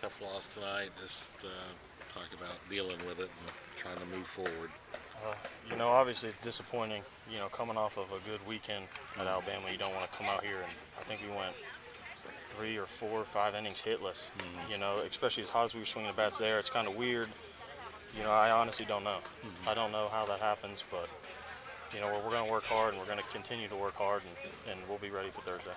tough loss tonight. Just talk about dealing with it and trying to move forward. Obviously it's disappointing. Coming off of a good weekend at Alabama, you don't want to come out here and I think we went 3 or 4 or 5 innings hitless. Especially as hot as we were swinging the bats there, it's kind of weird. I honestly don't know. I don't know how that happens, but we're going to work hard and we're going to continue to work hard, and we'll be ready for Thursday.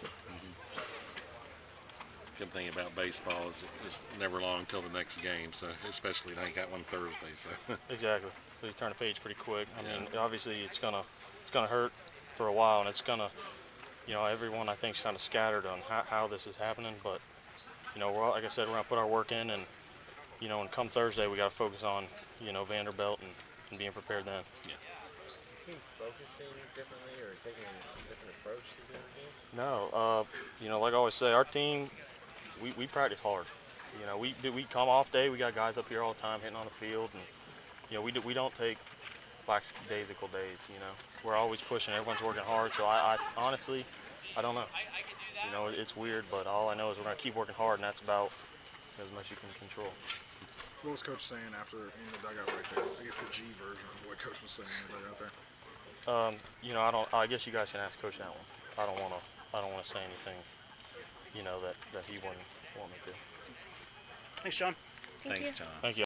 Good thing about baseball is it's never long until the next game, so especially I ain't got one Thursday. So Exactly. So you turn the page pretty quick. I mean, obviously it's gonna hurt for a while, and it's gonna, everyone I think is kind of scattered on how this is happening. But like I said, we're gonna put our work in, and and come Thursday we got to focus on Vanderbilt and being prepared then. Yeah. Is the team focusing differently or taking a different approach to the other games? No, like I always say, our team, we practice hard. We come off day. We got guys up here all the time hitting on the field, and we don't take lackadaisical days. We're always pushing. Everyone's working hard. So I honestly, I don't know. It's weird, but all I know is we're gonna keep working hard, and that's about as much you can control. What was Coach saying after in the dugout right there? I guess the G version of what Coach was saying in the dugout there. I guess you guys can ask Coach that one. I don't wanna say anything, that he wouldn't want me to. Thanks, John. Thanks, John. Thank you.